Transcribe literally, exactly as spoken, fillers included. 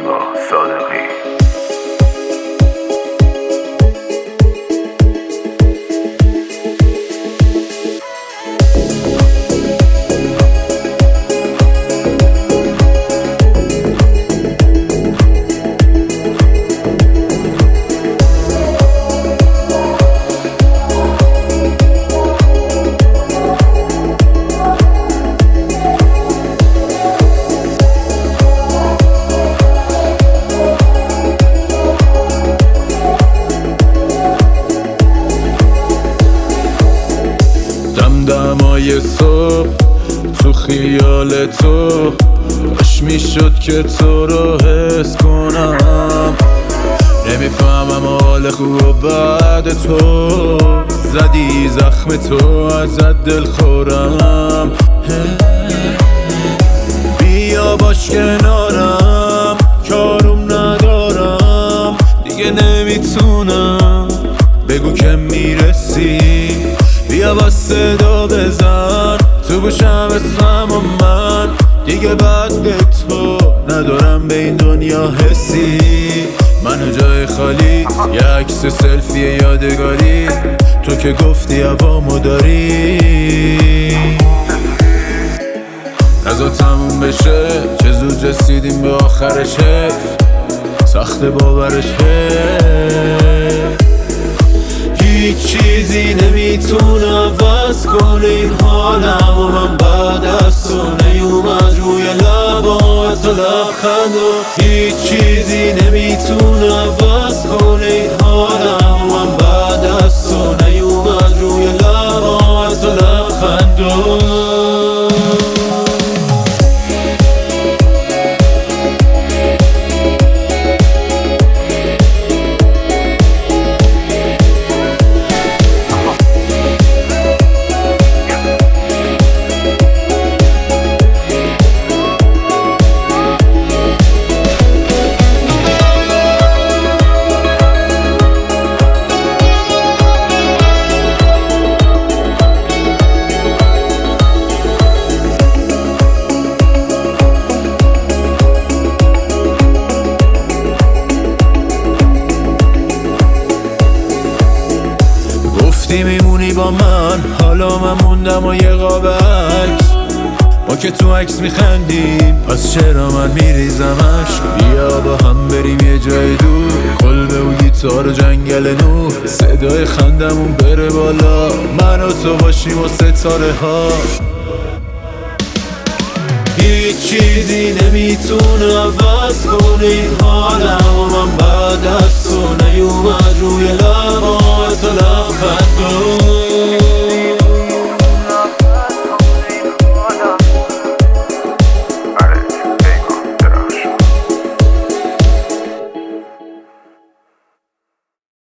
با صادقی. دمدمای صبح تو خیال تو اش میشد که تو رو حس کنم. نمیفهمم حال خوب و بعد تو زدی زخم تو ازت دل خورم. بیا باش کنارم کاروم ندارم دیگه نمیتونم بگو که میرسی. بیا با صدا بزن تو گوشم اسمم و من دیگه بعد به تو ندارم به این دنیا حسی. منو جای خالی یه عکس سلفی یادگاری تو که گفتی هوامو داری. نزا تموم بشه چه زود رسیدیم به آخرش سخت باورش هیچ چیزی نمیتونه عوض کنه این حالم و من بعد از تو نیومد روی لبات و لبخند و هیچ چیزی نمیتونه عوض کنه این حالم و من بعد از تو نیومد روی لبات و لبخند و گفتی میمونی با من حالا من موندم و یه قاب عکس ما که تو عکس میخندیم پس چرا من میریزمش. بیا با هم بریم یه جای دور قلبه و گیتار و جنگل نور صدای خندمون بره بالا من و تو باشیم و ستاره ها. هیچ چیزی نمیتونه عوض کنه این حالم و من بعد از تو نیومد روی